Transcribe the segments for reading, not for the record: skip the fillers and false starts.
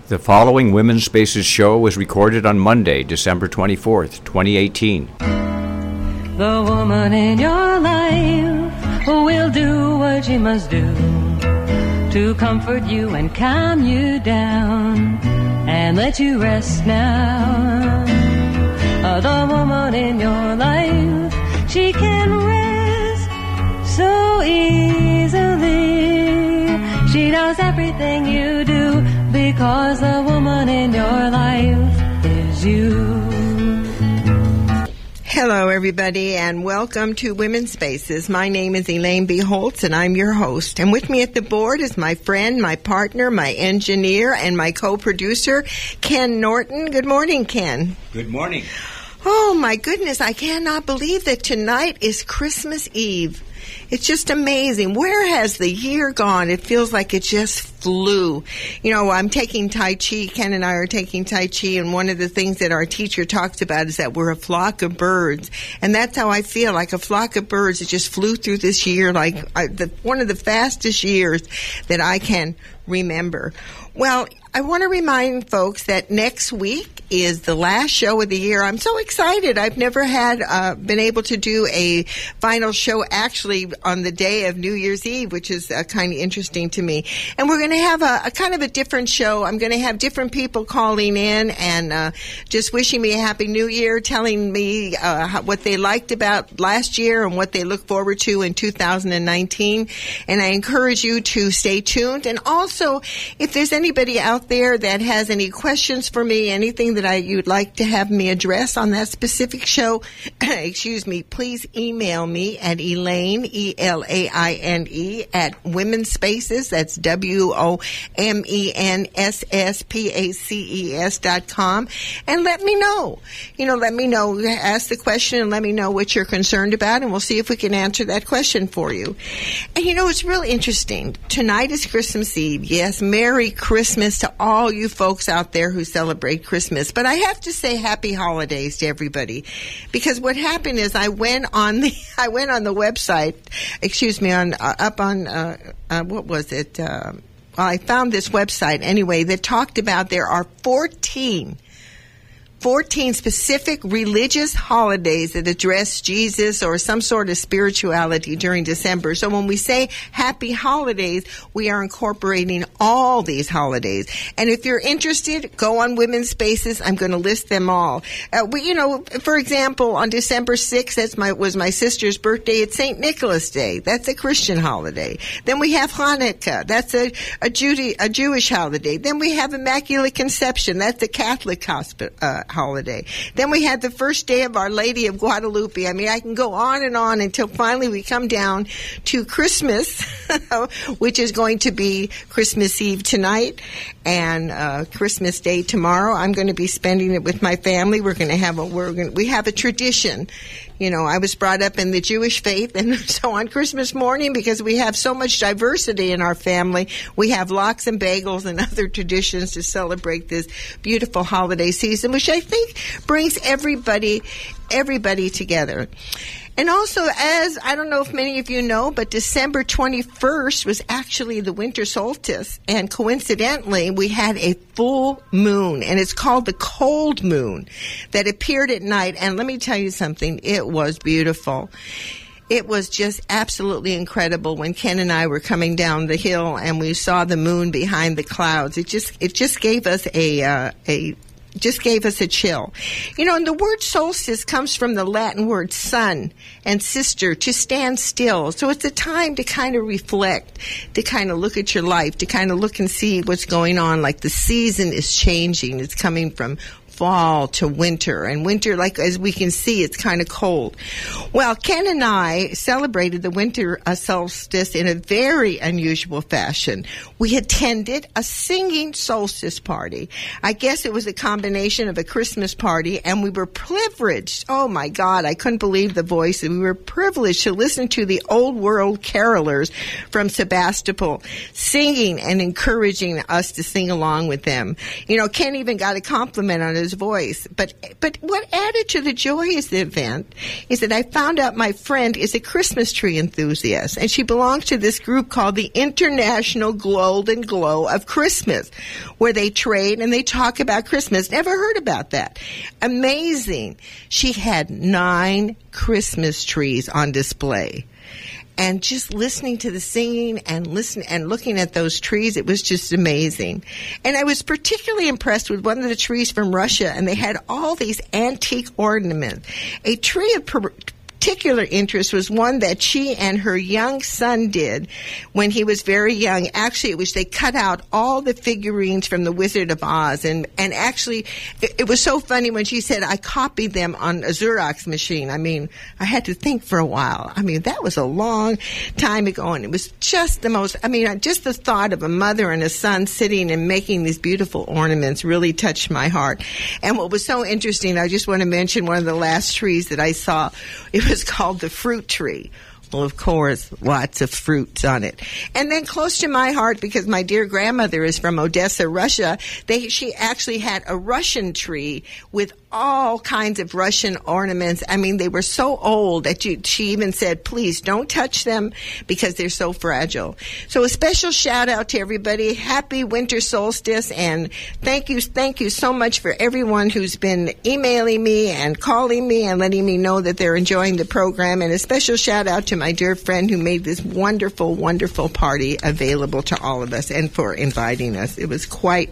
The following Women's Spaces show was recorded on Monday, December 24th, 2018. The woman in your life will do what she must do to comfort you and calm you down and let you rest now. The woman in your life, she can rest so easily. She knows everything you do because the woman in your life is you. Hello, everybody, and welcome to Women's Spaces. My name is Elaine B. Holtz, and I'm your host. And with me at the board is my friend, my partner, my engineer, and my co-producer, Ken Norton. Good morning, Ken. Good morning. Oh, my goodness, I cannot believe that tonight is Christmas Eve. It's just amazing. Where has the year gone? It feels like it just flew. You know, I'm taking Tai Chi. Ken and I are taking Tai Chi, and one of the things that our teacher talks about is that we're a flock of birds. And that's how I feel, like a flock of birds that just flew through this year, like one of the fastest years that I can remember. Well, I want to remind folks that next week is the last show of the year. I'm so excited. I've never been able to do a final show actually on the day of New Year's Eve, which is kind of interesting to me. And we're going to have a kind of a different show. I'm going to have different people calling in and just wishing me a Happy New Year, telling me what they liked about last year and what they look forward to in 2019. And I encourage you to stay tuned. And also, if there's anybody out there that has any questions for me, anything that you'd like to have me address on that specific show, excuse me, please email me at Elaine, E-L-A-I-N-E, at Women's Spaces. That's WOMENSSPACES.com. And let me know. Let me know. Ask the question and let me know what you're concerned about, and we'll see if we can answer that question for you. And it's really interesting. Tonight is Christmas Eve. Yes, Merry Christmas to all you folks out there who celebrate Christmas. But I have to say happy holidays to everybody, because what happened is I went on the website, what was it? I found this website anyway that talked about there are 14 specific religious holidays that address Jesus or some sort of spirituality during December. So when we say happy holidays, we are incorporating all these holidays. And if you're interested, go on Women's Spaces. I'm going to list them all. For example, on December 6th, was my sister's birthday. It's St. Nicholas Day. That's a Christian holiday. Then we have Hanukkah. That's a Jewish holiday. Then we have Immaculate Conception. That's a Catholic holiday. Then we had the first day of Our Lady of Guadalupe. I mean, I can go on and on until finally we come down to Christmas, which is going to be Christmas Eve tonight and Christmas Day tomorrow. I'm going to be spending it with my family. We have a tradition. I was brought up in the Jewish faith, and so on Christmas morning, because we have so much diversity in our family, we have lox and bagels and other traditions to celebrate this beautiful holiday season, which I think brings everybody together. And also, as I don't know if many of you know, but December 21st was actually the winter solstice. And coincidentally, we had a full moon, and it's called the cold moon, that appeared at night. And let me tell you something, it was beautiful. It was just absolutely incredible when Ken and I were coming down the hill and we saw the moon behind the clouds. It just gave us a chill. And the word solstice comes from the Latin word sun and sister, to stand still. So it's a time to kind of reflect, to kind of look at your life, to kind of look and see what's going on. Like the season is changing. It's coming from fall to winter, and winter, like as we can see, it's kind of cold. Well, Ken and I celebrated the winter solstice in a very unusual fashion. We attended a singing solstice party. I guess it was a combination of a Christmas party, and we were privileged. Oh my God, I couldn't believe the voice. And we were privileged to listen to the old world carolers from Sebastopol singing and encouraging us to sing along with them. Ken even got a compliment on his his voice. But what added to the joy of the event is that I found out my friend is a Christmas tree enthusiast, and she belongs to this group called the International Golden Glow of Christmas, where they trade and they talk about Christmas. Never heard about that. Amazing. She had 9 Christmas trees on display. And just listening to the singing and looking at those trees, it was just amazing. And I was particularly impressed with one of the trees from Russia, and they had all these antique ornaments. A tree of particular interest was one that she and her young son did when he was very young. Actually, they cut out all the figurines from the Wizard of Oz, and actually it was so funny when she said, I copied them on a Xerox machine. I mean, I had to think for a while. I mean, that was a long time ago, and it was just just the thought of a mother and a son sitting and making these beautiful ornaments really touched my heart. And what was so interesting, I just want to mention one of the last trees that I saw. It was called the fruit tree. Well, of course, lots of fruits on it. And then close to my heart, because my dear grandmother is from Odessa, Russia, she actually had a Russian tree with all kinds of Russian ornaments. I mean, they were so old that she even said, please don't touch them because they're so fragile. So a special shout out to everybody. Happy winter solstice, and thank you so much for everyone who's been emailing me and calling me and letting me know that they're enjoying the program. And a special shout out to my dear friend who made this wonderful, wonderful party available to all of us and for inviting us. It was quite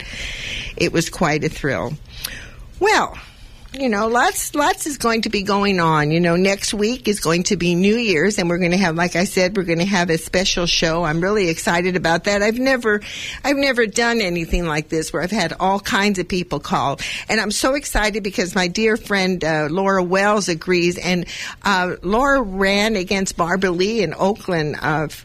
a thrill. Well, lots is going to be going on. Next week is going to be New Year's, and we're going to have, like I said, we're going to have a special show. I'm really excited about that. I've never done anything like this where I've had all kinds of people call, and I'm so excited because my dear friend Laura Wells agrees, and Laura ran against Barbara Lee in Oakland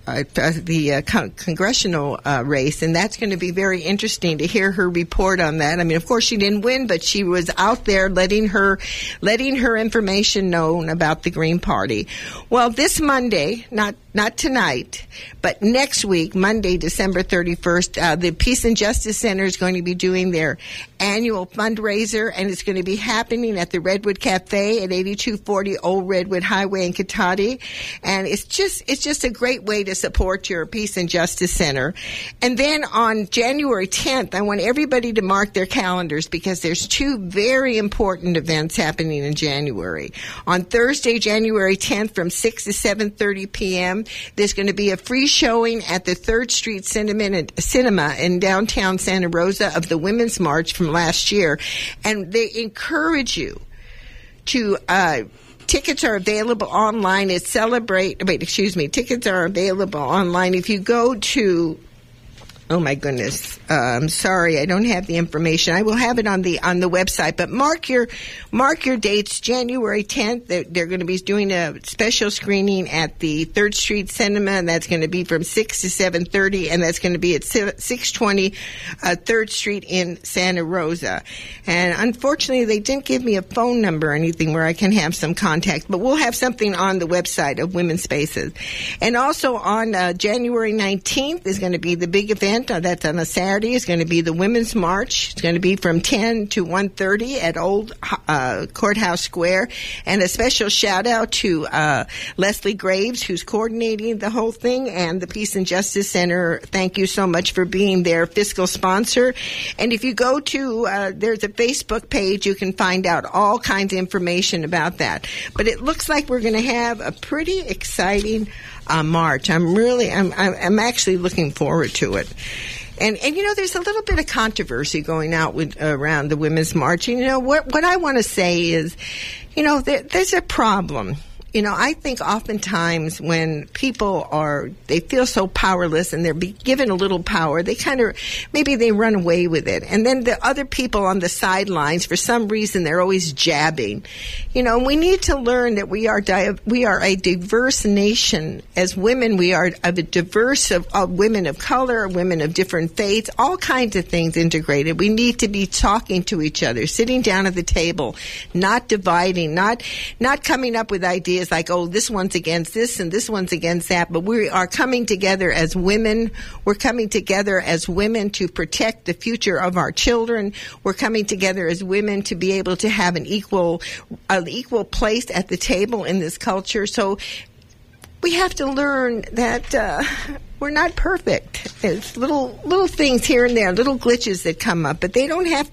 the congressional race, and that's going to be very interesting to hear her report on that. I mean, of course, she didn't win, but she was out there letting her information known about the Green Party. Well, this Monday, not tonight, but next week, Monday, December 31st, the Peace and Justice Center is going to be doing their annual fundraiser, and it's going to be happening at the Redwood Cafe at 8240 Old Redwood Highway in Cotati. And it's just a great way to support your Peace and Justice Center. And then on January 10th, I want everybody to mark their calendars because there's 2 very important events happening in January. On Thursday, January 10th from 6 to 7:30 p.m., there's going to be a free showing at the 3rd Street Cinema in downtown Santa Rosa of the Women's March from last year. And they encourage you to tickets are available online. Tickets are available online. If you go to Oh my goodness. I'm sorry, I don't have the information. I will have it on the website. But mark your dates. January 10th, they're going to be doing a special screening at the 3rd Street Cinema, and that's going to be from 6 to 7:30, and that's going to be at 620 3rd Street in Santa Rosa. And unfortunately, they didn't give me a phone number or anything where I can have some contact, but we'll have something on the website of Women's Spaces. And also on January 19th is going to be the big event. That's on a Saturday. It's going to be the Women's March. It's going to be from 10 to 1:30 at Old Courthouse Square. And a special shout out to Leslie Graves, who's coordinating the whole thing, and the Peace and Justice Center. Thank you so much for being their fiscal sponsor. And if you go to, there's a Facebook page, you can find out all kinds of information about that. But it looks like we're going to have a pretty exciting March. I'm actually looking forward to it. And you know, there's a little bit of controversy going out around the Women's March. And, you know, what I want to say is, you know, there's a problem. You know, I think oftentimes when people they feel so powerless and they're given a little power, maybe they run away with it. And then the other people on the sidelines, for some reason, they're always jabbing. You know, we need to learn that we are a diverse nation. As women, we are a diverse of women of color, women of different faiths, all kinds of things integrated. We need to be talking to each other, sitting down at the table, not dividing, not coming up with ideas is like, oh, this one's against this and this one's against that. But we are coming together as women. We're coming together as women to protect the future of our children. We're coming together as women to be able to have an equal place at the table in this culture. So we have to learn that we're not perfect. There's little things here and there, little glitches that come up, but they don't have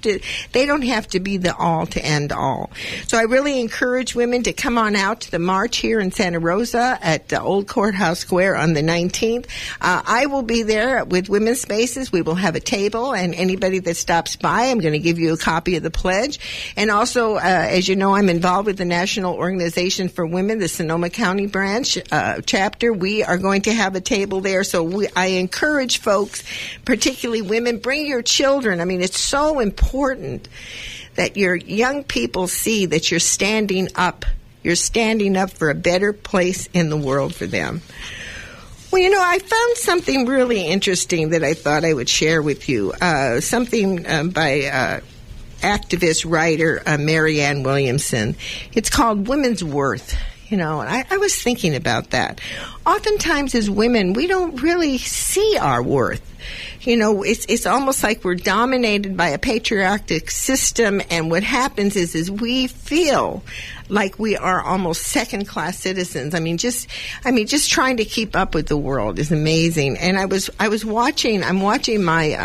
to be the all to end all. So I really encourage women to come on out to the march here in Santa Rosa at Old Courthouse Square on the 19th. I will be there with Women's Spaces. We will have a table, and anybody that stops by, I'm going to give you a copy of the pledge. And also, as you know, I'm involved with the National Organization for Women, the Sonoma County branch chapter. We are going to have a table there. So I encourage folks, particularly women, bring your children. I mean, it's so important that your young people see that you're standing up. You're standing up for a better place in the world for them. Well, you know, I found something really interesting that I thought I would share with you. Something by activist writer Marianne Williamson. It's called Women's Worth. You know, and I was thinking about that. Oftentimes as women, we don't really see our worth. You know, it's almost like we're dominated by a patriarchal system, and what happens is we feel like we are almost second-class citizens. I mean, just trying to keep up with the world is amazing. And I'm watching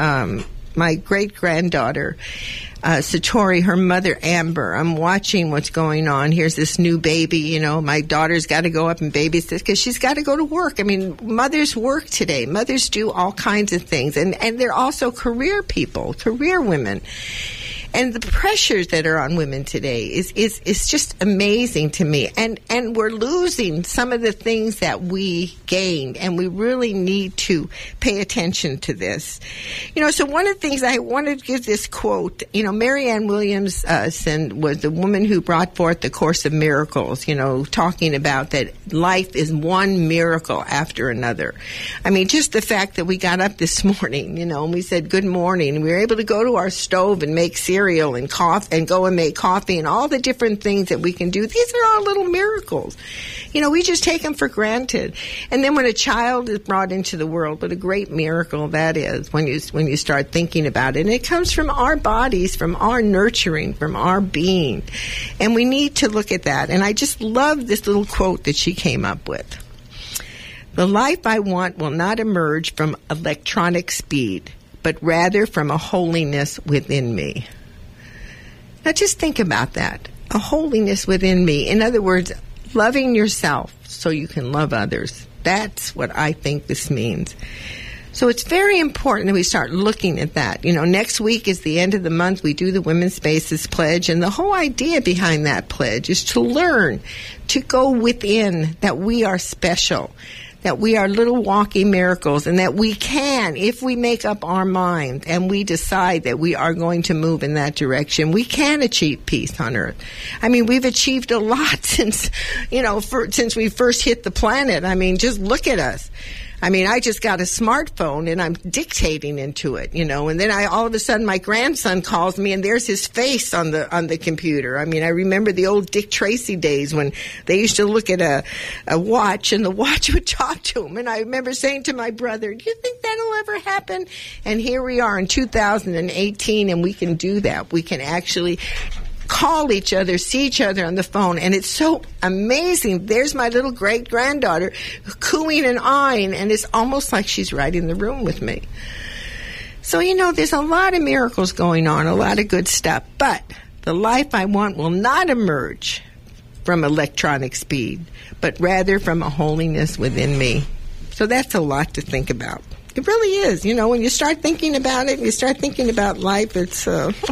my great-granddaughter, Satori, her mother, Amber. I'm watching what's going on. Here's this new baby, you know, my daughter's got to go up and babysit because she's got to go to work. I mean, mothers work today. Mothers do all kinds of things. And they're also career people, career women. And the pressures that are on women today is just amazing to me. And we're losing some of the things that we gained, and we really need to pay attention to this. You know, so one of the things I wanted to give this quote, you know, Marianne Williamson was the woman who brought forth the Course of Miracles, you know, talking about that life is one miracle after another. I mean, just the fact that we got up this morning, you know, and we said good morning, and we were able to go to our stove and make cereal and coffee and go and make coffee and all the different things that we can do. These are all little miracles. You know, we just take them for granted. And then when a child is brought into the world, what a great miracle that is when you start thinking about it. And it comes from our bodies, from our nurturing, from our being. And we need to look at that. And I just love this little quote that she came up with. The life I want will not emerge from electronic speed, but rather from a holiness within me. Now just think about that. A holiness within me. In other words, loving yourself so you can love others. That's what I think this means. So it's very important that we start looking at that. You know, next week is the end of the month. We do the Women's Spaces Pledge. And the whole idea behind that pledge is to learn to go within that we are special, that we are little walking miracles, and that we can, if we make up our mind and we decide that we are going to move in that direction, we can achieve peace on earth. I mean, we've achieved a lot since we first hit the planet. I mean, just look at us. I mean, I just got a smartphone and I'm dictating into it, you know, and then all of a sudden my grandson calls me and there's his face on the computer. I mean, I remember the old Dick Tracy days when they used to look at a watch and the watch would talk to him. And I remember saying to my brother, do you think that'll ever happen? And here we are in 2018 and we can do that. We can actually call each other, see each other on the phone, and it's so amazing. There's my little great-granddaughter cooing and eyeing, and it's almost like she's right in the room with me. So, you know, there's a lot of miracles going on, a lot of good stuff, but the life I want will not emerge from electronic speed, but rather from a holiness within me. So that's a lot to think about. It really is. You know, when you start thinking about it, you start thinking about life, it's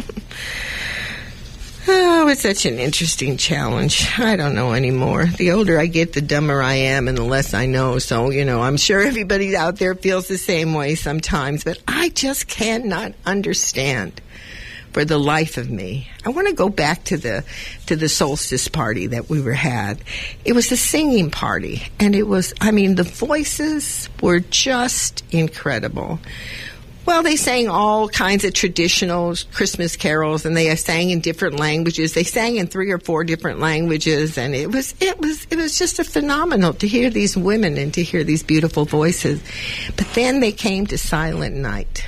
it's such an interesting challenge. I don't know anymore. The older I get, the dumber I am and the less I know. So, you know, I'm sure everybody out there feels the same way sometimes, but I just cannot understand for the life of me. I want to go back to the solstice party that we had. It was a singing party, and it was, I mean, the voices were just incredible. Well, they sang all kinds of traditional Christmas carols, and they sang in different languages. They sang in 3 or 4 different languages, and it was just a phenomenal to hear these women and to hear these beautiful voices. But then they came to Silent Night.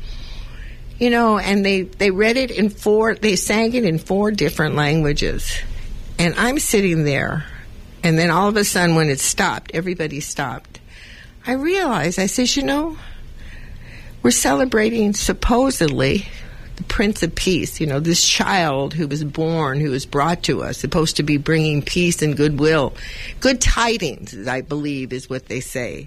You know, and they read it in 4, they sang it in 4 different languages. And I'm sitting there, and then all of a sudden when it stopped, everybody stopped. I realized, I said, you know, we're celebrating supposedly the Prince of Peace, you know, this child who was born, who was brought to us, supposed to be bringing peace and goodwill. Good tidings, I believe, is what they say.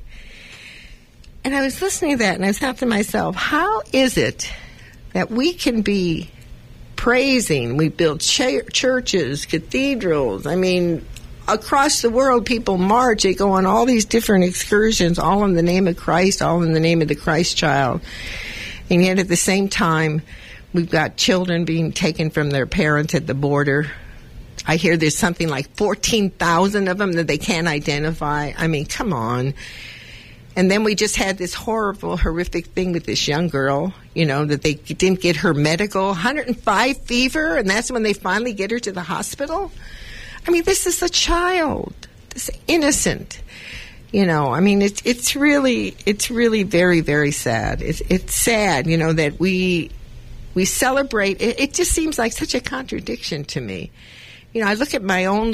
And I was listening to that, and I thought to myself, how is it that we can be praising, we build churches, cathedrals, I mean, across the world, people march. They go on all these different excursions, all in the name of Christ, all in the name of the Christ child. And yet at the same time, we've got children being taken from their parents at the border. I hear there's something like 14,000 of them that they can't identify. I mean, come on. And then we just had this horrible, horrific thing with this young girl, you know, that they didn't get her medical, 105 fever, and that's when they finally get her to the hospital. I mean, this is a child. This is innocent. You know, I mean, it's really very, very sad. It's sad, you know, that we celebrate. It just seems like such a contradiction to me. You know, I look at my own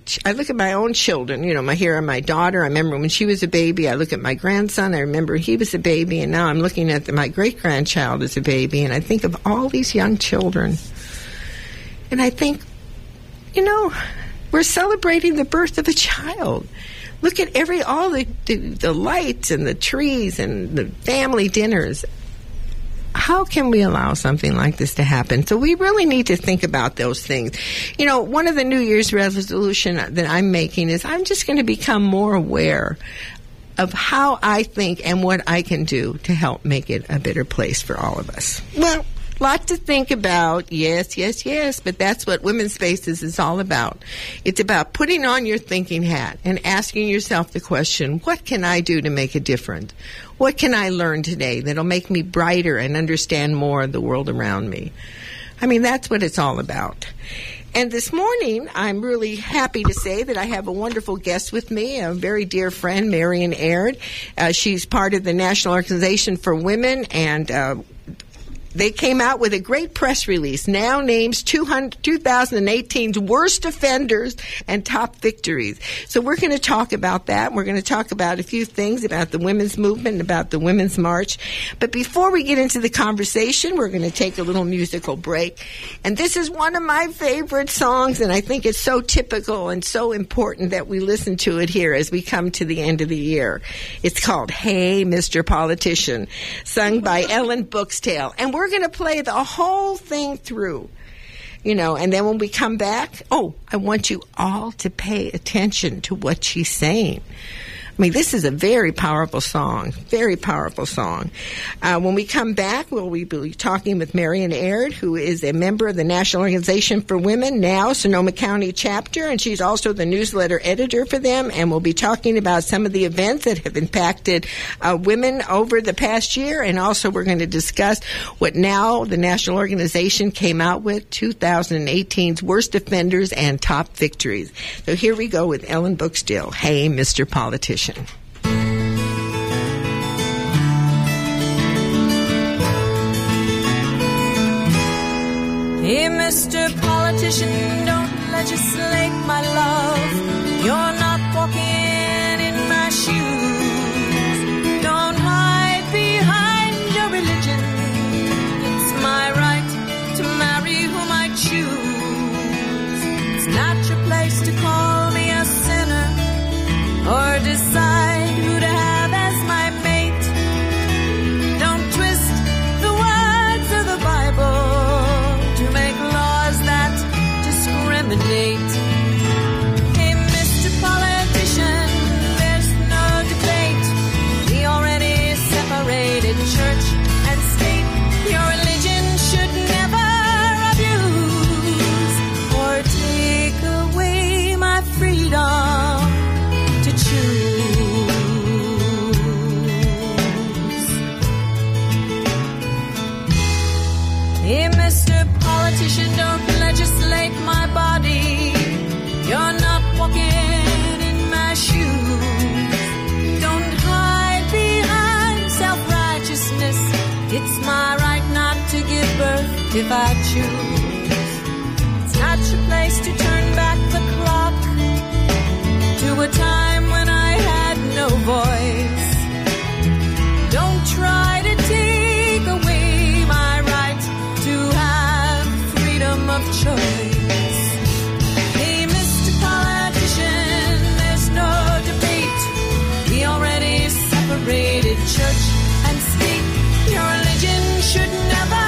children, you know, my daughter. I remember when she was a baby. I look at my grandson. I remember he was a baby. And now I'm looking at my great-grandchild as a baby. And I think of all these young children. And I think, you know, we're celebrating the birth of a child. Look at all the lights and the trees and the family dinners. How can we allow something like this to happen? So we really need to think about those things. You know, one of the New Year's resolution that I'm making is I'm just going to become more aware of how I think and what I can do to help make it a better place for all of us. Well, lot to think about. Yes, but that's what Women's Spaces is all about. It's about putting on your thinking hat and asking yourself the question, what can I do to make a difference? What can I learn today that'll make me brighter and understand more of the world around me? I mean, that's what it's all about. And this morning, I'm really happy to say that I have a wonderful guest with me, a very dear friend, Marian Aird. She's part of the National Organization for Women, and they came out with a great press release, now names 2018's worst offenders and top victories. So we're going to talk about that. We're going to talk about a few things about the women's movement and about the Women's March. But before we get into the conversation, we're going to take a little musical break. And this is one of my favorite songs, and I think it's so typical and so important that we listen to it here as we come to the end of the year. It's called Hey, Mr. Politician, sung by Ellen Booksdale. And we're going to play the whole thing through, you know, and then when we come back, I want you all to pay attention to what she's saying. I mean, this is a very powerful song, very powerful song. When we come back, we'll be talking with Marian Aird, who is a member of the National Organization for Women, now Sonoma County chapter, and she's also the newsletter editor for them, and we'll be talking about some of the events that have impacted women over the past year, and also we're going to discuss what now the National Organization came out with, 2018's worst offenders and top victories. So here we go with Ellen Booksdale, Hey, Mr. Politician. Hey, Mr. Politician, don't legislate, my love. You're not walking in my shoes. Don't hide behind your religion. It's my right to marry whom I choose. It's not your place to call me a sinner or decide who to have as my mate. Don't twist the words of the Bible to make laws that discriminate. Hey, Mr. Politician, there's no debate. We already separated church and state. Your religion should never abuse or take away my Mr. Politician, don't legislate my body. You're not walking in my shoes. Don't hide behind self-righteousness. It's my right not to give birth if I choose. It's not your place to turn back the clock to a time when I had no voice. Don't try to take away my right to have freedom of choice. Hey, Mr. Politician, there's no debate. We already separated church and state. Your religion should never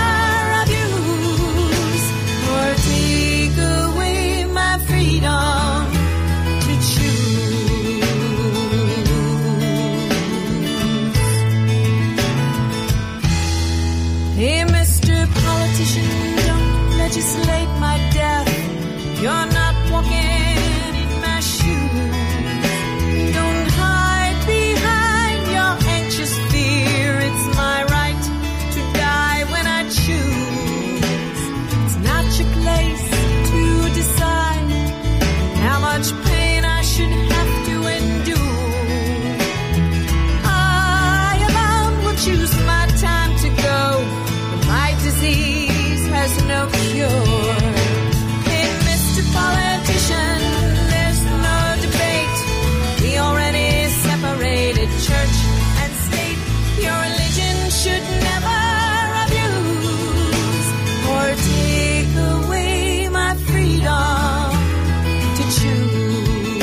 abuse or take away my freedom to choose. Hey, Mr. Politician, don't legislate my death. You're not walking in my shoes. Don't hide behind your anxious fear. It's my right to die when I choose. It's not your place to decide how much pain I should have to endure. I alone will choose my time to go when my disease has no cure. Hey, Mr. Politician, there's no debate. We already separated church and state. Your religion should never abuse or take away my freedom to choose.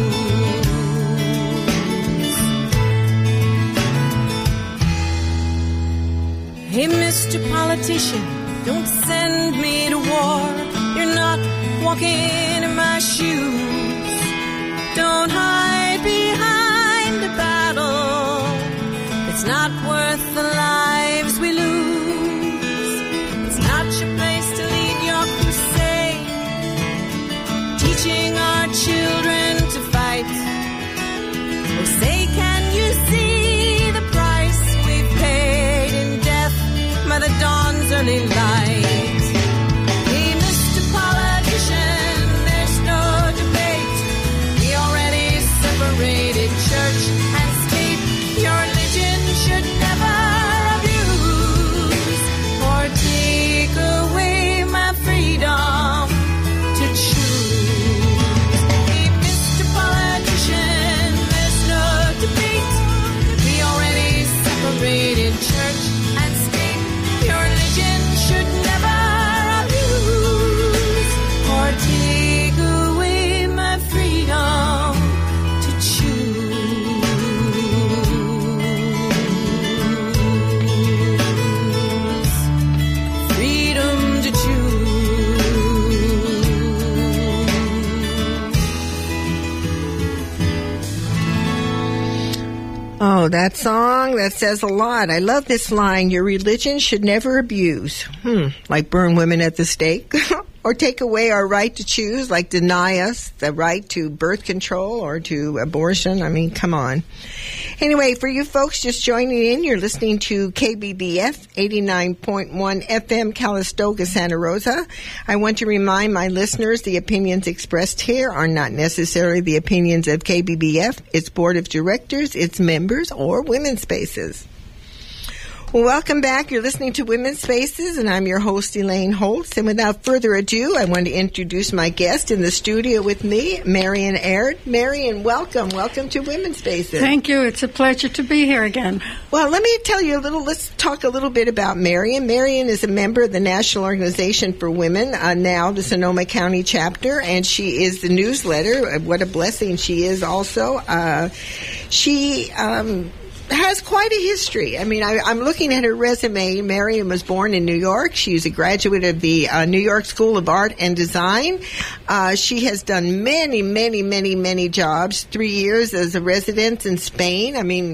Hey, Mr. Politician, don't send me to war. You're not walking in my shoes. Don't hide behind a battle. It's not worth the lives we lose. It's not your place to lead your crusade, teaching our children to fight. Oh, say, can you see the price we've paid in death by the dawn's early light? Hey, Mr. Politician, there's no debate. We already separated church and state. Your religion should never abuse or take away my freedom to choose. Hey, Mr. Politician, there's no debate. We already separated church and state. Your religion should never abuse or take away my freedom to choose. Freedom to choose. Oh, that song, that says a lot. I love this line, your religion should never abuse. Like burn women at the stake. Or take away our right to choose, like deny us the right to birth control or to abortion. I mean, come on. Anyway, for you folks just joining in, you're listening to KBBF 89.1 FM, Calistoga, Santa Rosa. I want to remind my listeners the opinions expressed here are not necessarily the opinions of KBBF, its board of directors, its members, or Women's Spaces. Well, welcome back. You're listening to Women's Spaces, and I'm your host, Elaine Holtz. And without further ado, I want to introduce my guest in the studio with me, Marian Aird. Marian, welcome. Welcome to Women's Spaces. Thank you. It's a pleasure to be here again. Well, let me tell you let's talk a little bit about Marian. Marian is a member of the National Organization for Women, now the Sonoma County chapter, and she is the newsletter. What a blessing she is also. She has quite a history. I mean, I'm looking at her resume. Marian was born in New York. She's a graduate of the New York School of Art and Design. She has done many jobs. 3 years as a resident in Spain. I mean,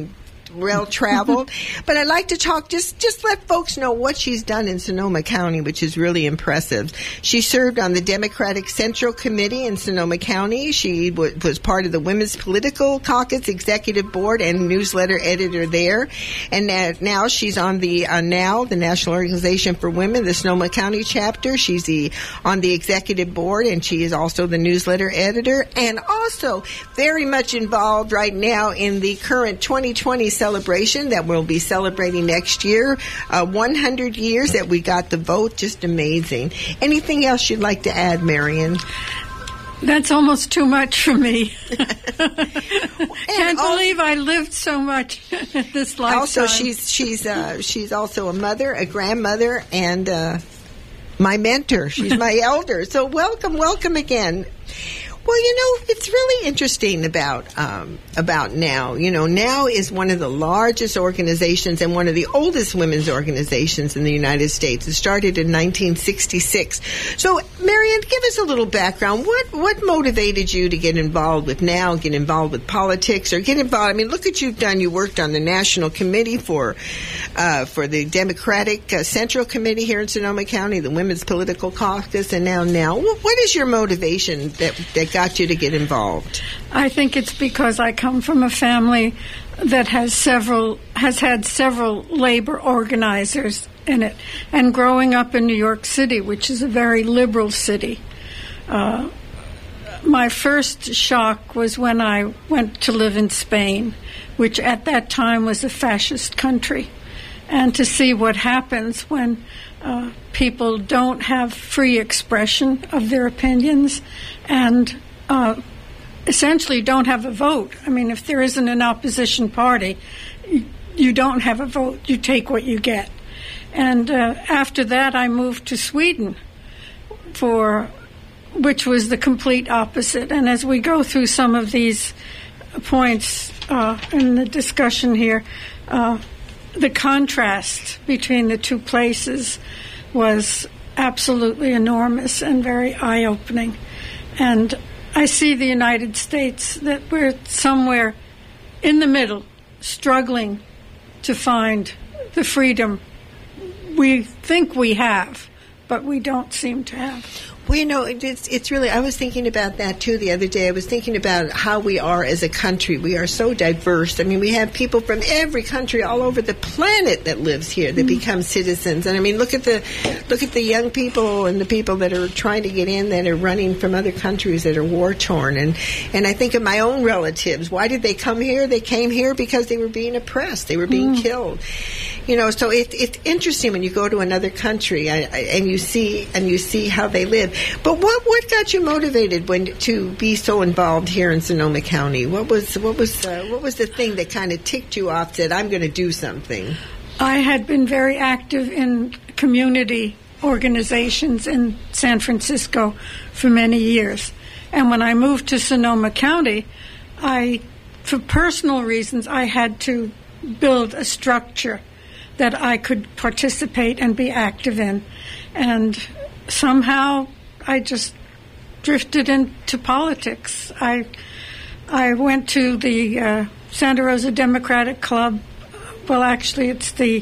well-traveled. But I'd like to talk, just let folks know what she's done in Sonoma County, which is really impressive. She served on the Democratic Central Committee in Sonoma County. She was part of the Women's Political Caucus Executive Board and newsletter editor there. And now she's on the NOW, the National Organization for Women, the Sonoma County chapter. She's on the executive board, and she is also the newsletter editor, and also very much involved right now in the current 2020 celebration that we'll be celebrating next year. 100 years that we got the vote. Just amazing. Anything else you'd like to add, Marion? That's almost too much for me. Can't believe I lived so much this lifetime. Also, she's also a mother, a grandmother, and my mentor. She's my elder. So welcome again. Well, it's really interesting about NOW. NOW is one of the largest organizations and one of the oldest women's organizations in the United States. It started in 1966. So, Marion, give us a little background. What motivated you to get involved with NOW, get involved with politics, or get involved? I mean, look what you've done. You worked on the National Committee for the Democratic Central Committee here in Sonoma County, the Women's Political Caucus, and now NOW. What is your motivation that got you to get involved? I think it's because I come from a family that has had several labor organizers in it. And growing up in New York City, which is a very liberal city, my first shock was when I went to live in Spain, which at that time was a fascist country. And to see what happens when people don't have free expression of their opinions and essentially don't have a vote. I mean, if there isn't an opposition party, you don't have a vote. You take what you get. And after that, I moved to Sweden, which was the complete opposite. And as we go through some of these points in the discussion here, the contrast between the two places was absolutely enormous and very eye-opening. And I see the United States that we're somewhere in the middle, struggling to find the freedom we think we have, but we don't seem to have. Well, it's really, I was thinking about that, too, the other day. I was thinking about how we are as a country. We are so diverse. I mean, we have people from every country all over the planet that lives here that become citizens. And, I mean, look at the young people and the people that are trying to get in that are running from other countries that are war-torn. And I think of my own relatives. Why did they come here? They came here because they were being oppressed. They were being killed. So it's interesting when you go to another country and you see how they live. But what got you motivated to be so involved here in Sonoma County? What was the thing that kind of ticked you off? Said, I'm going to do something. I had been very active in community organizations in San Francisco for many years, and when I moved to Sonoma County, for personal reasons, I had to build a structure that I could participate and be active in, and somehow I just drifted into politics. I went to the Santa Rosa Democratic Club. Well, actually, it's the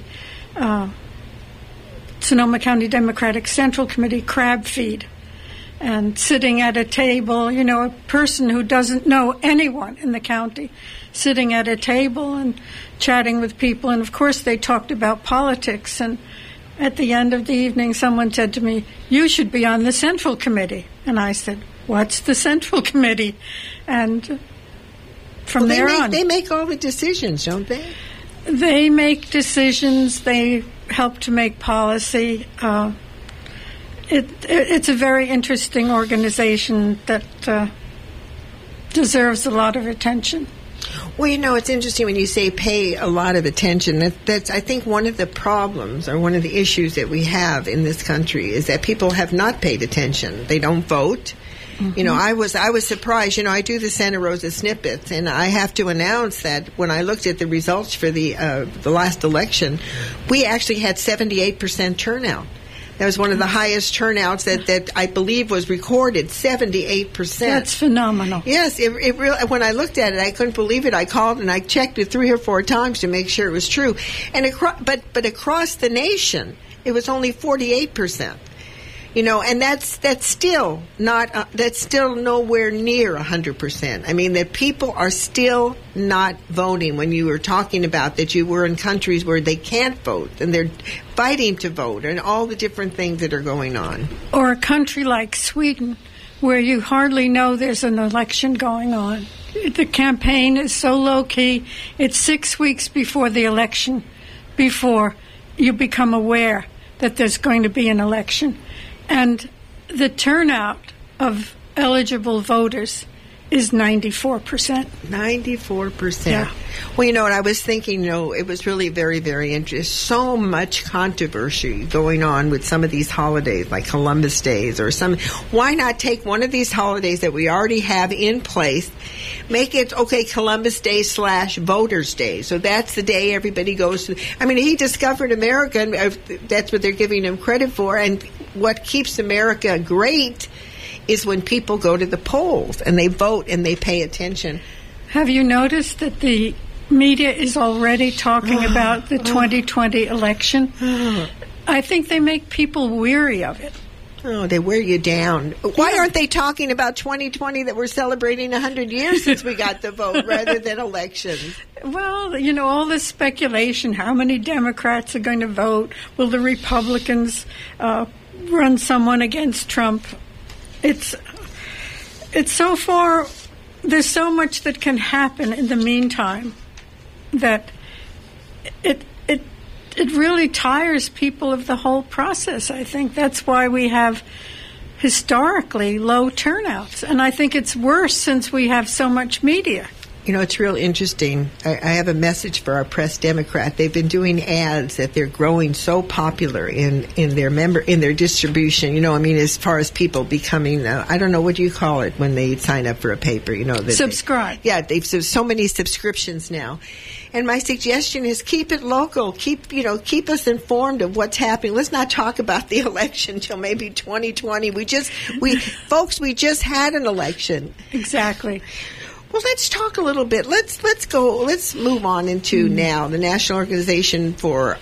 Sonoma County Democratic Central Committee crab feed. And sitting at a table, a person who doesn't know anyone in the county, sitting at a table and chatting with people. And, of course, they talked about politics. And at the end of the evening, someone said to me, "You should be on the Central Committee." And I said, "What's the Central Committee?" And from there on. They make all the decisions, don't they? They make decisions. They help to make policy. It's a very interesting organization that deserves a lot of attention. Well, it's interesting when you say pay a lot of attention. That's, I think, one of the problems or one of the issues that we have in this country is that people have not paid attention. They don't vote. Mm-hmm. I was surprised. I do the Santa Rosa snippets, and I have to announce that when I looked at the results for the last election, we actually had 78% turnout. That was one of the highest turnouts that I believe was recorded, 78%. That's phenomenal. Yes, it really. When I looked at it, I couldn't believe it. I called and I checked it 3 or 4 times to make sure it was true. And but across the nation, it was only 48%. And that's still not that's still nowhere near 100%. I mean, that people are still not voting. When you were talking about that, you were in countries where they can't vote and they're fighting to vote, and all the different things that are going on. Or a country like Sweden, where you hardly know there's an election going on. The campaign is so low key. It's 6 weeks before the election, before you become aware that there's going to be an election. And the turnout of eligible voters is 94%. 94%. Yeah. Well, what I was thinking, it was really very, very interesting. So much controversy going on with some of these holidays, like Columbus Days or some. Why not take one of these holidays that we already have in place, make it, Columbus Day / Voters Day. So that's the day everybody goes to. I mean, he discovered America, and that's what they're giving him credit for. And what keeps America great is when people go to the polls and they vote and they pay attention. Have you noticed that the media is already talking about the 2020 election? I think they make people weary of it. Oh, they wear you down. Why aren't they talking about 2020, that we're celebrating 100 years since we got the vote, rather than elections? Well, all this speculation, how many Democrats are going to vote? Will the Republicans run someone against Trump? It's so far, there's so much that can happen in the meantime that it really tires people of the whole process. I think that's why we have historically low turnouts. And I think it's worse since we have so much media. It's real interesting. I have a message for our Press Democrat. They've been doing ads that they're growing so popular in their distribution. As far as people becoming, I don't know, what do you call it when they sign up for a paper? Subscribe. They've so many subscriptions now. And my suggestion is keep it local. Keep us informed of what's happening. Let's not talk about the election till maybe 2020. We just had an election. Exactly. Well, let's talk a little bit. Let's move on into now the National Organization for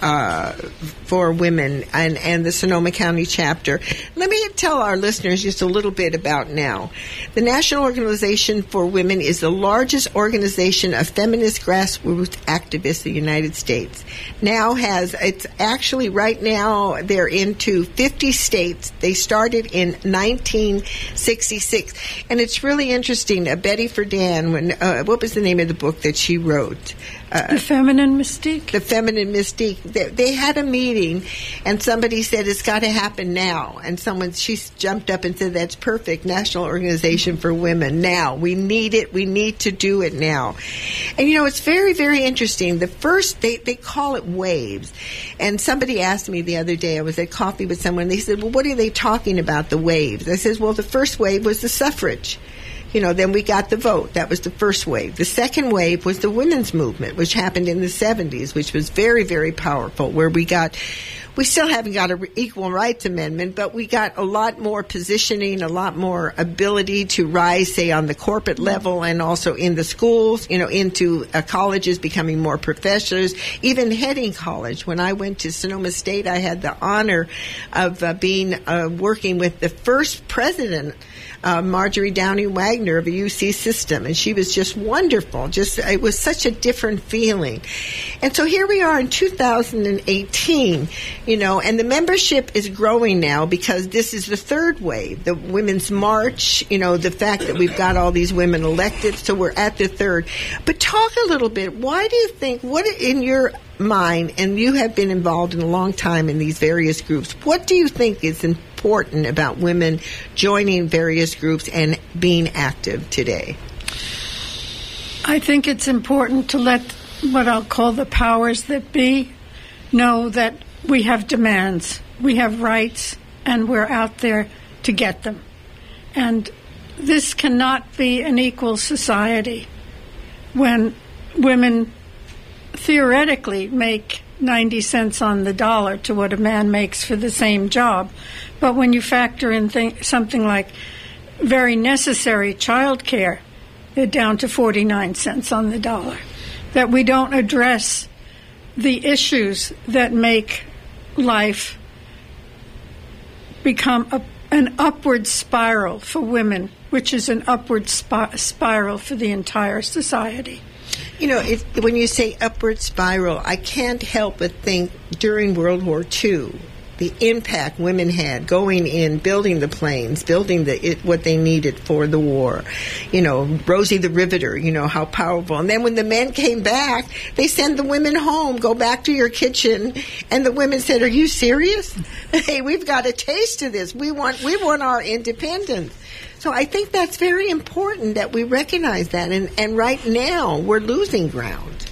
Women and the Sonoma County chapter. Let me tell our listeners just a little bit about now. The National Organization for Women is the largest organization of feminist grassroots activists in the United States. It's actually right now they're into 50 states. They started in 1966, and it's really interesting. Betty Friedan. What was the name of the book that she wrote? The Feminine Mystique. The Feminine Mystique. They had a meeting, and somebody said, it's got to happen now. And she jumped up and said, that's perfect. National Organization for Women. Now. We need it. We need to do it now. And, it's very, very interesting. The first, they call it waves. And somebody asked me the other day, I was at coffee with someone, they said, well, what are they talking about, the waves? I said, well, the first wave was the suffrage. Then we got the vote. That was the first wave. The second wave was the women's movement, which happened in the 70s, which was very, very powerful, where we still haven't got an equal rights amendment, but we got a lot more positioning, a lot more ability to rise, say, on the corporate level and also in the schools, into colleges, becoming more professors, even heading college. When I went to Sonoma State, I had the honor of working with the first president, Marjorie Downey Wagner of the UC system, and she was just wonderful. It was such a different feeling. And so here we are in 2018, and the membership is growing now because this is the third wave, the Women's March, the fact that we've got all these women elected, so we're at the third. But talk a little bit, why do you think, what in your mind, and you have been involved in a long time in these various groups, what do you think is important about women joining various groups and being active today? I think it's important to let what I'll call the powers that be know that we have demands, we have rights, and we're out there to get them. And this cannot be an equal society when women theoretically make 90 cents on the dollar to what a man makes for the same job. But when you factor in something like very necessary child care, they're down to 49 cents on the dollar. That we don't address the issues that make life become an upward spiral for women, which is an upward spiral for the entire society. You know, when you say upward spiral, I can't help but think during World War II, the impact women had going in, building the planes, building what they needed for the war. You know, Rosie the Riveter, you know, how powerful. And then when the men came back, they sent the women home, go back to your kitchen. And the women said, "Are you serious? Hey, we've got a taste of this. We want our independence." So I think that's very important that we recognize that. And right now, we're losing ground.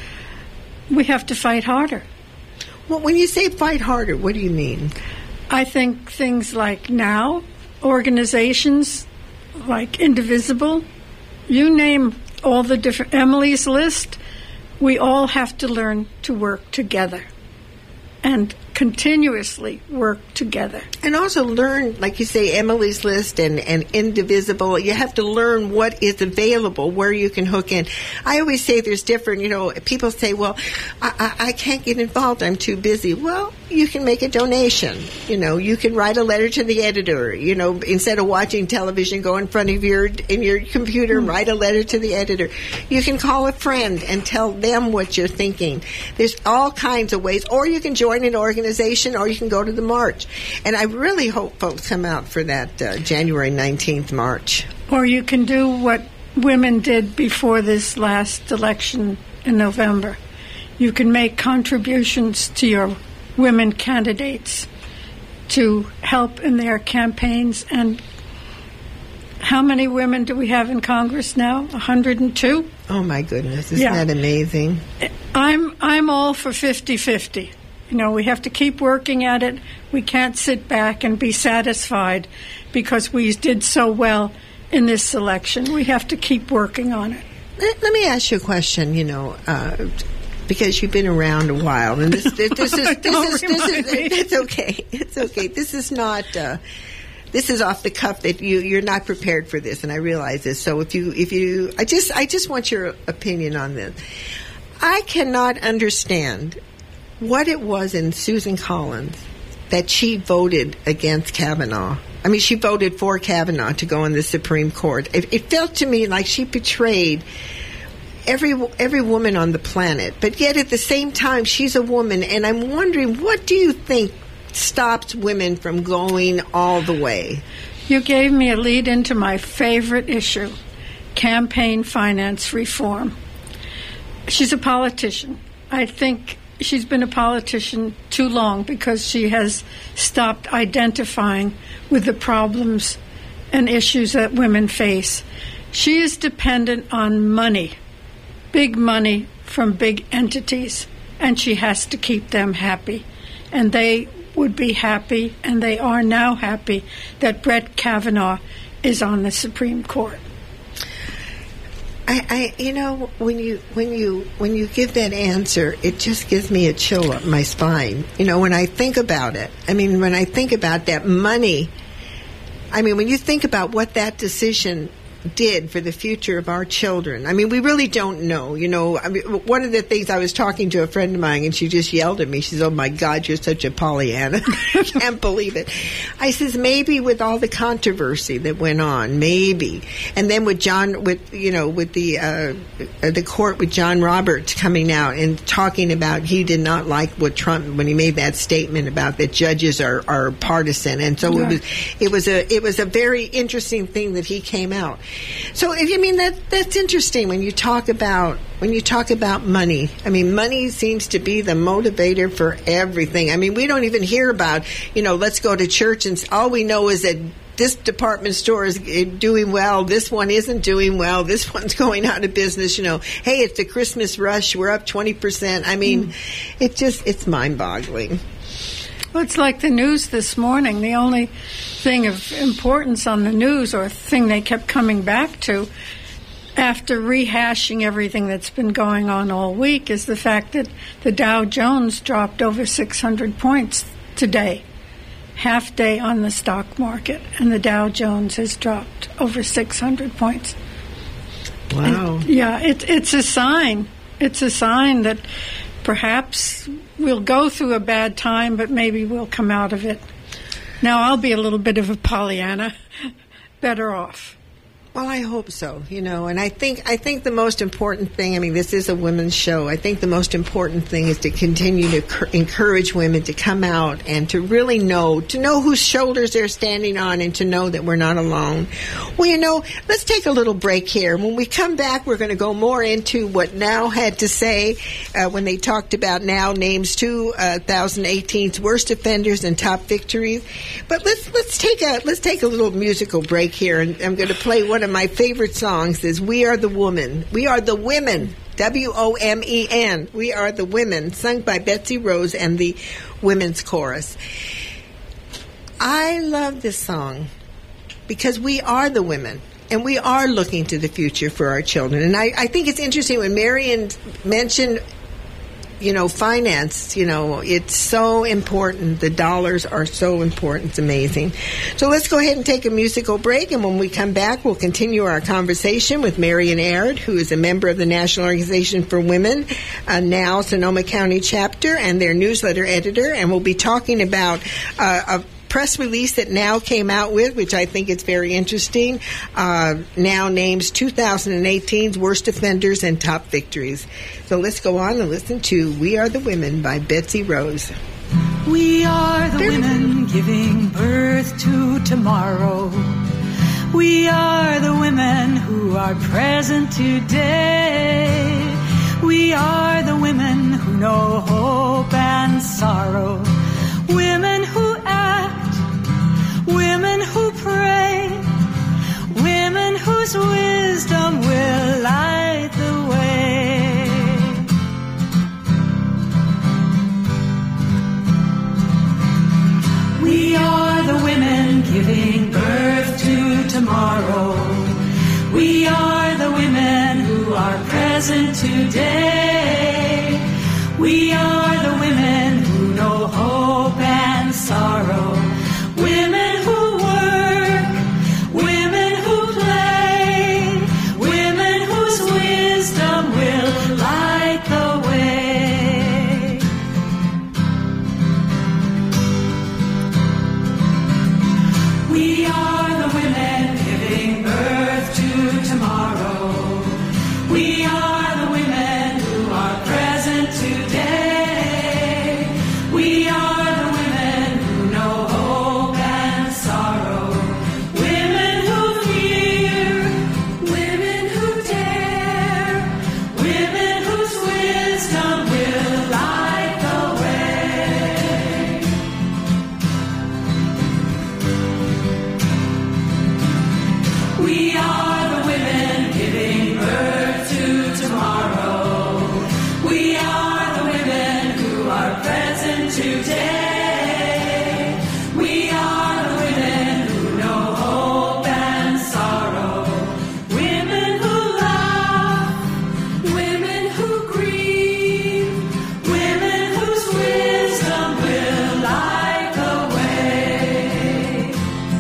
We have to fight harder. Well, when you say fight harder, what do you mean? I think things like now, organizations like Indivisible, you name all the different, Emily's List, we all have to learn to work together and continuously work together. And also learn, like you say, Emily's List and Indivisible. You have to learn what is available, where you can hook in. I always say there's different, you know, people say, well, I can't get involved, I'm too busy. Well, you can make a donation. You know, you can write a letter to the editor. You know, instead of watching television, go in front of your computer and write a letter to the editor. You can call a friend and tell them what you're thinking. There's all kinds of ways. Or you can join an organization, or you can go to the march. And I really hope folks come out for that January 19th march. Or you can do what women did before this last election in November. You can make contributions to your women candidates to help in their campaigns. And how many women do we have in Congress now? 102? Oh, my goodness. Isn't that amazing? I'm all for 50-50. You know, we have to keep working at it. We can't sit back and be satisfied because we did so well in this election. We have to keep working on it. Let me ask you a question, you know, because you've been around a while, and this is it's okay. It's okay. This is not this is off the cuff that you're not prepared for this, and I realize this. So if you I just want your opinion on this. I cannot understand what it was in Susan Collins that she voted against Kavanaugh. I mean, she voted for Kavanaugh to go in the Supreme Court. It felt to me like she betrayed every woman on the planet. But yet at the same time, she's a woman. And I'm wondering, what do you think stops women from going all the way? You gave me a lead into my favorite issue, campaign finance reform. She's a politician. I think she's been a politician too long because she has stopped identifying with the problems and issues that women face. She is dependent on money, big money from big entities, and she has to keep them happy. And they would be happy, and they are now happy, that Brett Kavanaugh is on the Supreme Court. I you know, when you give that answer, it just gives me a chill up my spine. You know, when I think about it, I mean, when I think about that money, I mean, when you think about what that decision did for the future of our children. I mean, we really don't know. You know, I mean, one of the things, I was talking to a friend of mine, and she just yelled at me. She says, "Oh my God, you're such a Pollyanna." I can't believe it. I says, maybe with all the controversy that went on, maybe, and then with the court with John Roberts coming out and talking about he did not like what Trump, when he made that statement about that judges are partisan, and so it was a very interesting thing that he came out. So, I mean, that's interesting when you talk about money. I mean, money seems to be the motivator for everything. I mean, we don't even hear about, you know, let's go to church, and all we know is that this department store is doing well, this one isn't doing well, this one's going out of business, you know. Hey, it's the Christmas rush, we're up 20%. I mean, it's mind-boggling. Well, it's like the news this morning. The only thing of importance on the news, or thing they kept coming back to, after rehashing everything that's been going on all week, is the fact that the Dow Jones dropped over 600 points today. Half day on the stock market, and the Dow Jones has dropped over 600 points. Wow. And, yeah, it's a sign. It's a sign that perhaps we'll go through a bad time, but maybe we'll come out of it. Now, I'll be a little bit of a Pollyanna. Better off. Well, I hope so, and I think the most important thing, this is a women's show. I think the most important thing is to continue to encourage women to come out and to really know whose shoulders they're standing on, and to know that we're not alone. Well, let's take a little break here. When we come back, we're going to go more into what Now had to say when they talked about Now names 2018's worst offenders and top victories. But let's take a little musical break here, and I'm going to play one of my favorite songs is We Are the Woman. We Are the Women. WOMEN. We Are the Women, sung by Betsy Rose and the Women's Chorus. I love this song because we are the women, and we are looking to the future for our children. And I think it's interesting when Marian mentioned finance, it's so important. The dollars are so important. It's amazing. So let's go ahead and take a musical break, and when we come back, we'll continue our conversation with Marian Aird, who is a member of the National Organization for Women, Now Sonoma County chapter, and their newsletter editor, and we'll be talking about a press release that Now came out with, which I think is very interesting. Now names 2018's worst offenders and top victories. So let's go on and listen to We Are the Women by Betsy Rose. We are the women giving birth to tomorrow. We are the women who are present today. We are the women who know hope and sorrow. Women who act, women who pray, women whose wisdom will light the way. We are the women giving birth to tomorrow. We are the women who are present today. We are the women who know hope and sorrow. Women who work, women who play, women whose wisdom will light the way. We are the women giving birth to tomorrow. We are the women who are present today. We are the women who know hope and sorrow. Women who fear, women who dare, women whose wisdom will light the way. We are the women giving birth to tomorrow. We are the women who are present today. We are the women who know hope and sorrow. Women who laugh, women who grieve, women whose wisdom will light the way.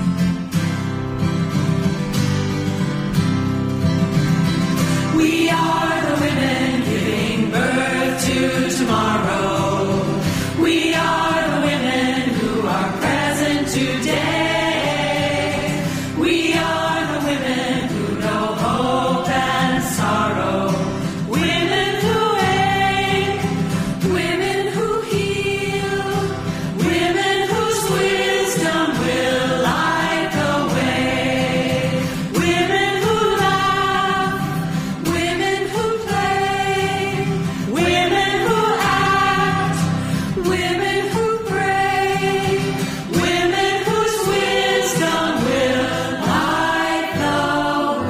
We are the women giving birth to tomorrow. We are the women who are present today. We are the women who know hope and sorrow. Women who ache, women who heal, women whose wisdom will light the way. Women who laugh, women who play, women who act, women who pray, women whose wisdom will light the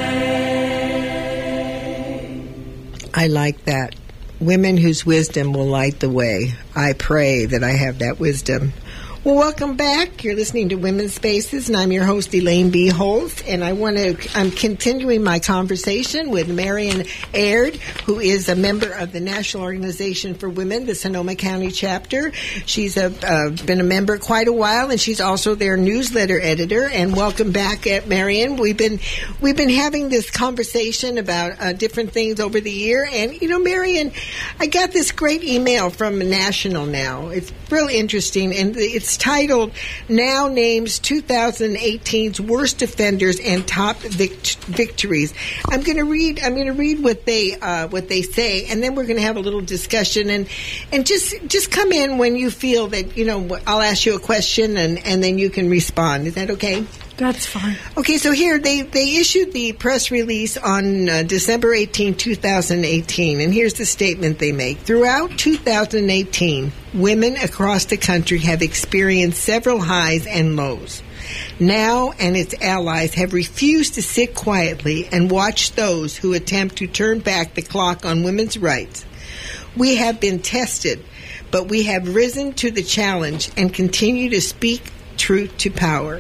way. I like that. Women whose wisdom will light the way. I pray that I have that wisdom. Well, welcome back. You're listening to Women's Spaces, and I'm your host, Elaine B. Holt. And I'm continuing my conversation with Marion Aird, who is a member of the National Organization for Women, the Sonoma County chapter. She's been a member quite a while, and she's also their newsletter editor. And welcome back, Marion. We've been having this conversation about different things over the year. And Marion, I got this great email from National Now. It's really interesting, and it's titled "Now Names 2018's Worst Offenders and Top Victories." I'm going to read what they say, and then we're going to have a little discussion, and just come in when you feel that I'll ask you a question, and then you can respond. Is that okay? That's fine. Okay, so here they issued the press release on December 18, 2018, and here's the statement they make. Throughout 2018, women across the country have experienced several highs and lows. Now and its allies have refused to sit quietly and watch those who attempt to turn back the clock on women's rights. We have been tested, but we have risen to the challenge and continue to speak truth to power.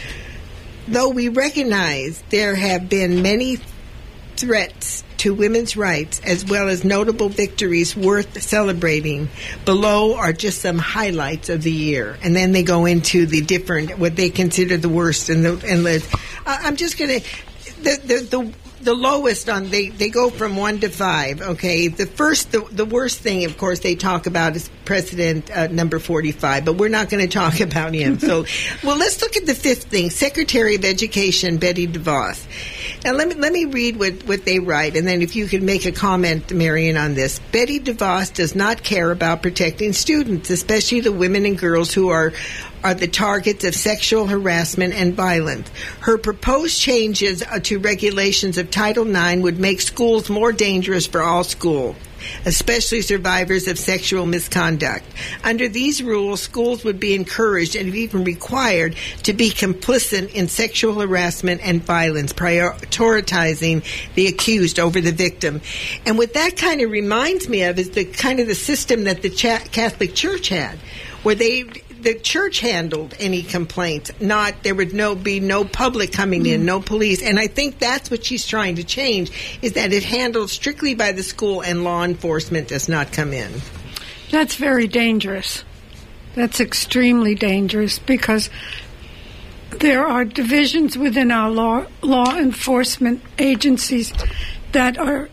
Though we recognize there have been many threats to women's rights as well as notable victories worth celebrating, below are just some highlights of the year. And then they go into the different, what they consider the worst. I'm just going to... The lowest on, they go from 1 to 5, okay? The worst thing, of course, they talk about is President number 45, but we're not going to talk about him. So, well, let's look at the 5th thing, Secretary of Education Betsy DeVos. Now, let me read what they write, and then if you could make a comment, Marion, on this. Betsy DeVos does not care about protecting students, especially the women and girls who are the targets of sexual harassment and violence. Her proposed changes to regulations of Title IX would make schools more dangerous for all schools, especially survivors of sexual misconduct. Under these rules, schools would be encouraged and even required to be complicit in sexual harassment and violence, prioritizing the accused over the victim. And what that kind of reminds me of is the system that the Catholic Church had, where the church handled any complaints. There would be no public coming in, no police. And I think that's what she's trying to change, is that it handled strictly by the school and law enforcement does not come in. That's very dangerous. That's extremely dangerous, because there are divisions within our law enforcement agencies that are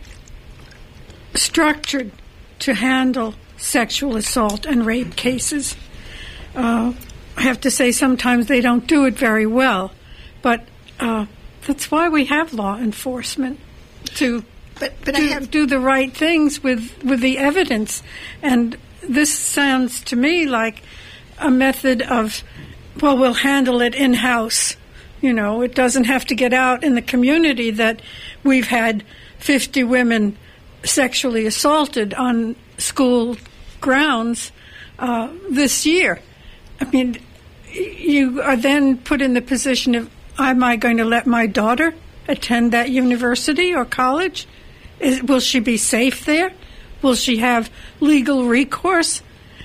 structured to handle sexual assault and rape cases. I have to say sometimes they don't do it very well, but that's why we have law enforcement, to do the right things with the evidence. And this sounds to me like a method of, well, we'll handle it in-house. It doesn't have to get out in the community that we've had 50 women sexually assaulted on school grounds this year. I mean, you are then put in the position of, am I going to let my daughter attend that university or college? Will she be safe there? Will she have legal recourse?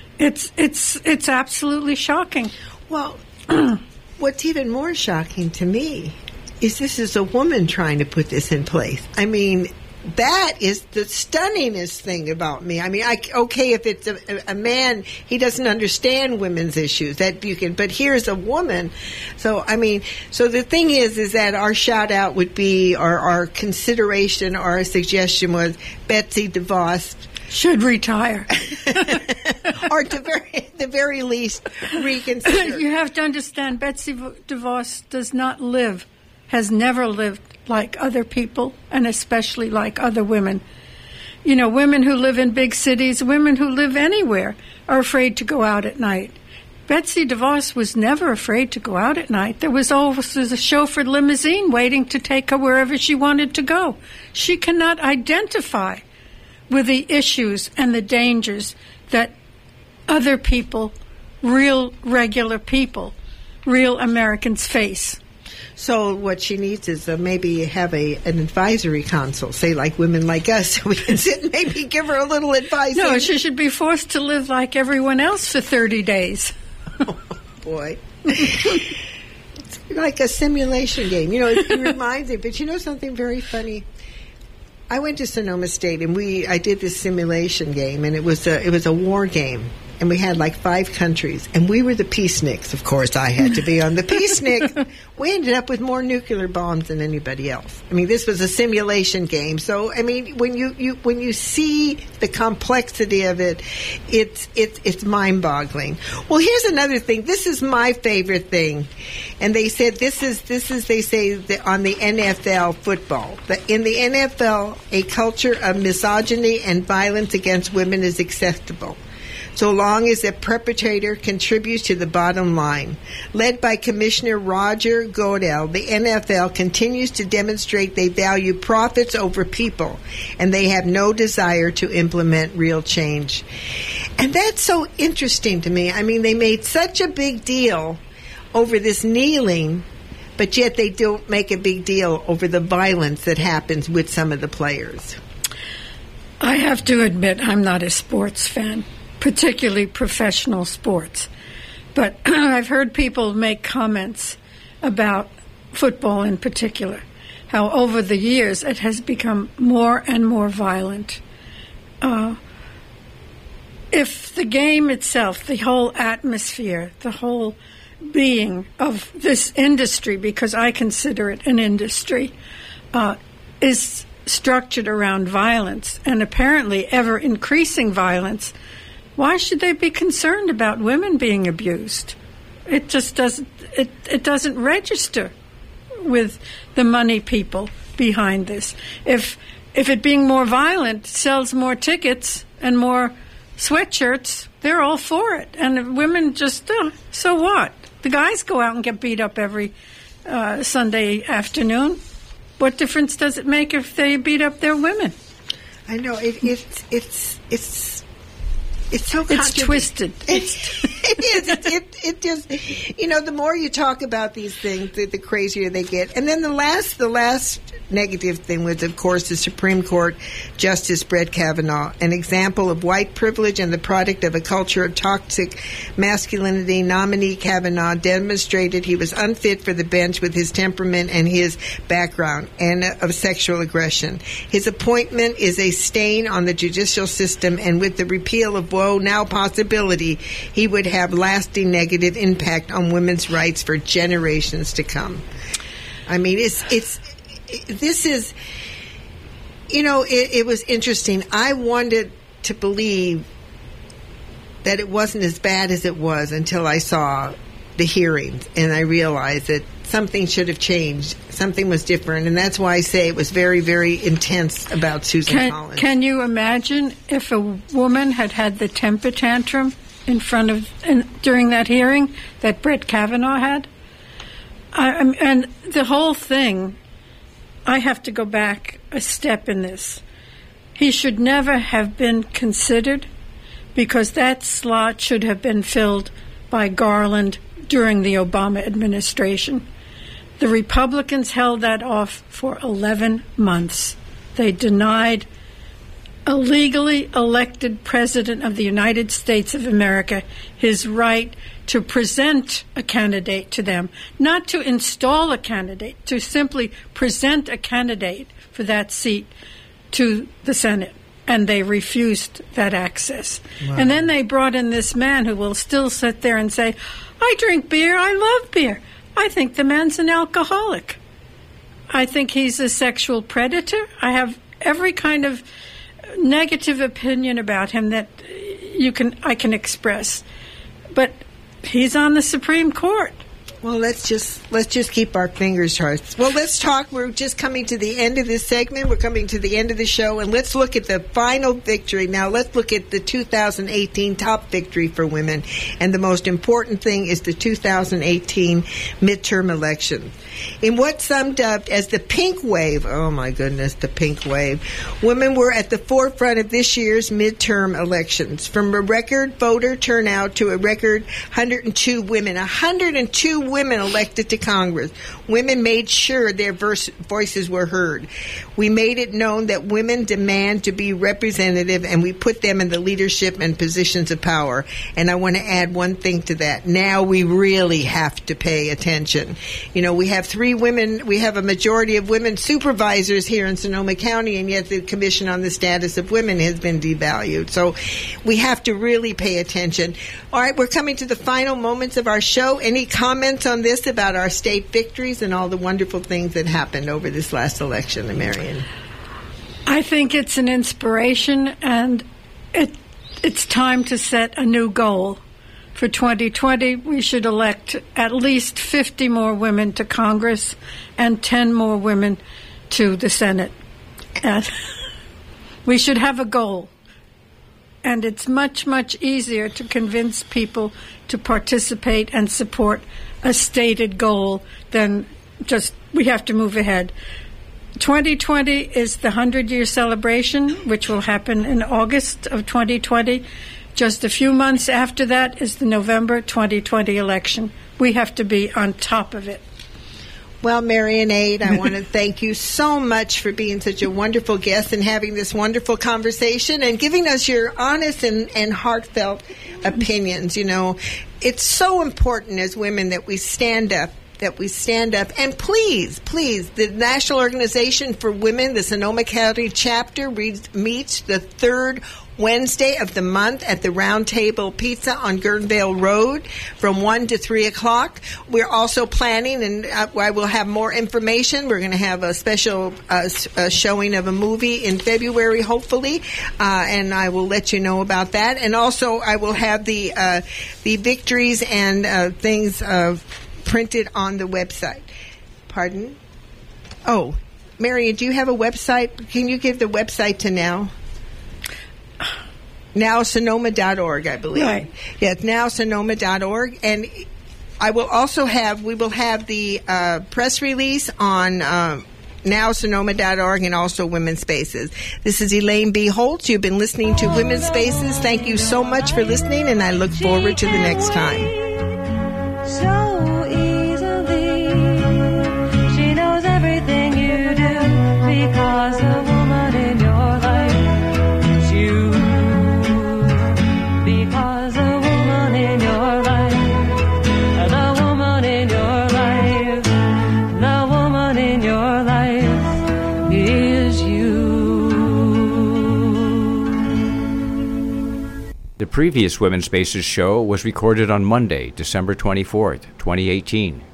It's absolutely shocking. Well, what's even more shocking to me is this is a woman trying to put this in place. I mean, that is the stunningest thing about me. I mean, if it's a man, he doesn't understand women's issues. That you can, but here's a woman. So the thing is that our shout out would be, or our consideration, or our suggestion was, Betsy DeVos should retire, or at the very least reconsider. You have to understand, Betsy DeVos has never lived like other people, and especially like other women. Women who live in big cities, women who live anywhere, are afraid to go out at night. Betsy DeVos was never afraid to go out at night. There was always a chauffeured limousine waiting to take her wherever she wanted to go. She cannot identify with the issues and the dangers that other people, real, regular people, real Americans face. So what she needs is maybe have an advisory council, say like women like us, so we can sit and maybe give her a little advice. No, she should be forced to live like everyone else for 30 days. boy. It's like a simulation game. It reminds me. But something very funny? I went to Sonoma State, and I did this simulation game, and it was a war game. And we had like 5 countries, and we were the peaceniks. Of course, I had to be on the peacenik. We ended up with more nuclear bombs than anybody else. I mean, this was a simulation game. So, I mean, when you see the complexity of it, it's mind-boggling. Well, here's another thing. This is my favorite thing, and they said this is they say that on the NFL football. In the NFL, a culture of misogyny and violence against women is acceptable, so long as the perpetrator contributes to the bottom line. Led by Commissioner Roger Goodell, the NFL continues to demonstrate they value profits over people, and they have no desire to implement real change. And that's so interesting to me. I mean, they made such a big deal over this kneeling, but yet they don't make a big deal over the violence that happens with some of the players. I have to admit, I'm not a sports fan, particularly professional sports. But I've heard people make comments about football in particular, how over the years it has become more and more violent. If the game itself, the whole atmosphere, the whole being of this industry, because I consider it an industry, is structured around violence, and apparently ever-increasing violence, why should they be concerned about women being abused? It just doesn't. It doesn't register with the money people behind this. If it being more violent sells more tickets and more sweatshirts, they're all for it. And women just so what? The guys go out and get beat up every Sunday afternoon. What difference does it make if they beat up their women? I know it's so it's twisted. It is. It just, the more you talk about these things, the crazier they get. And then the last negative thing was, of course, the Supreme Court Justice Brett Kavanaugh, an example of white privilege and the product of a culture of toxic masculinity. Nominee Kavanaugh demonstrated he was unfit for the bench with his temperament and his background and of sexual aggression. His appointment is a stain on the judicial system, and with the repeal of woe now possibility, he would have lasting negative impact on women's rights for generations to come. I mean, it was interesting. I wanted to believe that it wasn't as bad as it was until I saw the hearings, and I realized that something should have changed. Something was different, and that's why I say it was very, very intense about Susan Collins. Can you imagine if a woman had the temper tantrum during that hearing that Brett Kavanaugh had? And the whole thing, I have to go back a step in this. He should never have been considered, because that slot should have been filled by Garland during the Obama administration. The Republicans held that off for 11 months. They denied a legally elected president of the United States of America his right to present a candidate to them, not to install a candidate, to simply present a candidate for that seat to the Senate. And they refused that access. Wow. And then they brought in this man who will still sit there and say, I drink beer, I love beer. I think the man's an alcoholic. I think he's a sexual predator. I have every kind of negative opinion about him that I can express. But he's on the Supreme Court. Well, let's just keep our fingers crossed. Well, let's talk. We're just coming to the end of this segment. We're coming to the end of the show, and let's look at the final victory. Now, let's look at the 2018 top victory for women, and the most important thing is the 2018 midterm election. In what some dubbed as the pink wave, oh my goodness, the pink wave, women were at the forefront of this year's midterm elections. From a record voter turnout to a record 102 women women elected to Congress. Women made sure their voices were heard. We made it known that women demand to be representative, and we put them in the leadership and positions of power. And I want to add one thing to that. Now we really have to pay attention. You know, we have 3 women, we have a majority of women supervisors here in Sonoma County, and yet the Commission on the Status of Women has been devalued. So we have to really pay attention. All right, we're coming to the final moments of our show. Any comments on this about our state victories and all the wonderful things that happened over this last election, Marion? I think it's an inspiration, and it's time to set a new goal. For 2020, we should elect at least 50 more women to Congress and 10 more women to the Senate. And we should have a goal. And it's much, much easier to convince people to participate and support a stated goal than just we have to move ahead. 2020 is the 100-year celebration, which will happen in August of 2020. Just a few months after that is the November 2020 election. We have to be on top of it. Well, Marion Aid, I want to thank you so much for being such a wonderful guest and having this wonderful conversation and giving us your honest and heartfelt opinions. You know, it's so important as women that we stand up. And please, the National Organization for Women, the Sonoma County chapter, meets the 3rd Wednesday of the month at the Round Table Pizza on Guerneville Road from 1 to 3 o'clock. We're also planning, and I will have more information. We're going to have a special showing of a movie in February, hopefully, and I will let you know about that. And also, I will have the victories and things printed on the website. Pardon? Oh, Marion, do you have a website? Can you give the website to now? NowSonoma.org, I believe. Right. Yeah, it's NowSonoma.org. And we will have the press release on NowSonoma.org and also Women's Spaces. This is Elaine B. Holtz. You've been listening to Women's Spaces. Thank you so much for listening, and I look forward to the next time. So easily, she knows everything you do because a woman in your life is you. Because a woman in your life, the woman in your life, the woman in your life is you. The previous Women's Spaces show was recorded on Monday, December 24th, 2018.